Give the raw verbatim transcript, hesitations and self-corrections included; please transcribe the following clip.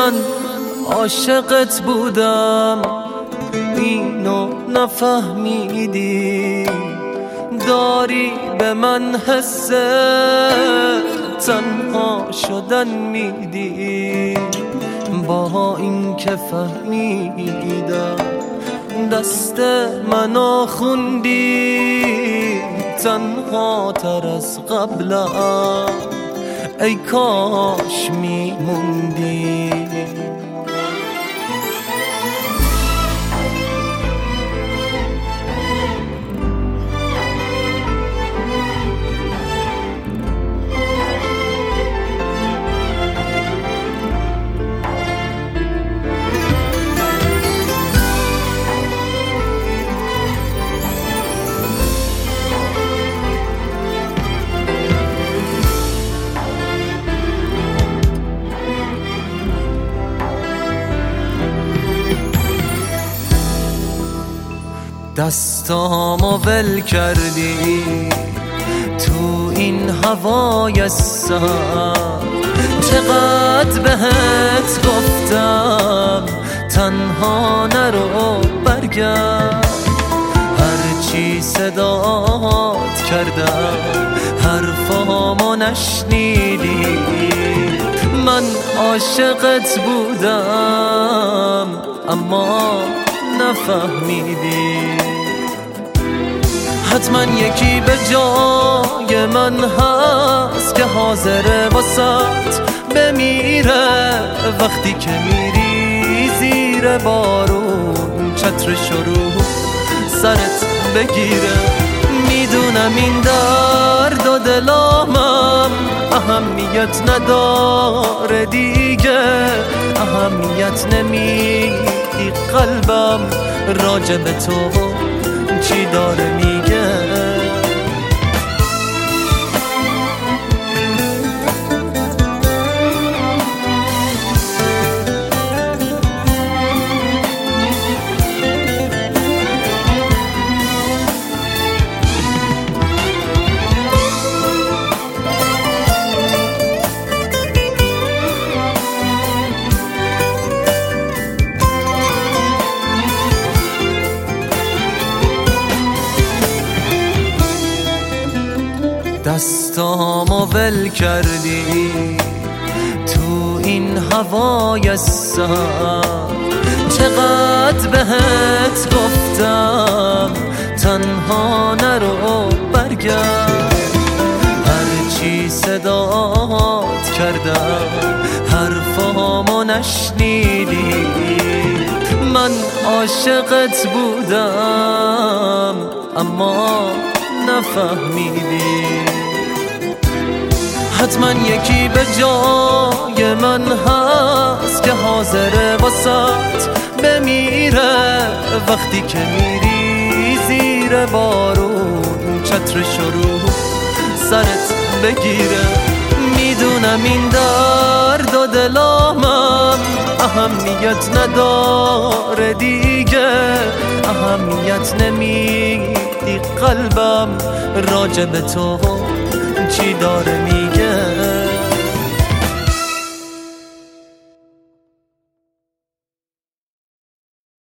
من عاشقت بودم، اینو نفهمیدی، داری به من حس تنها شدن میدی. با این که فهمیدم دست منو خوندی، تنها تر از قبلم ای کاش میموندی. دستامو ول کردی تو این هوای سرد، چقدر بهت گفتم تنها نرو برگرد. هرچی صدات کردم حرفامو نشنیدی، من عاشقت بودم اما نفهمیدی. حتما یکی به جای من هست که حاضره واسط بمیره، وقتی که میری زیر بارون چترش رو سرت بگیره. میدونم این درد و دلامم اهمیت نداره دیگه، اهمیت نمیدی قلبم راجع به تو چی داره میگه. دستامو ول کردی تو این هوای سرد، چقدر بهت گفتم تنها نرو برگرد. هرچی صدات کردم حرفامو نشنیدی، من عاشقت بودم اما نفهمیدی. حتما یکی به جای من هست که حاضره واسط بمیره، وقتی که میری زیر بارون چترش رو سرت بگیره. میدونم این درد و دلامم اهمیت نداره دیگه، اهمیت نمیدی قلبم راجع به تو چی داره میگه.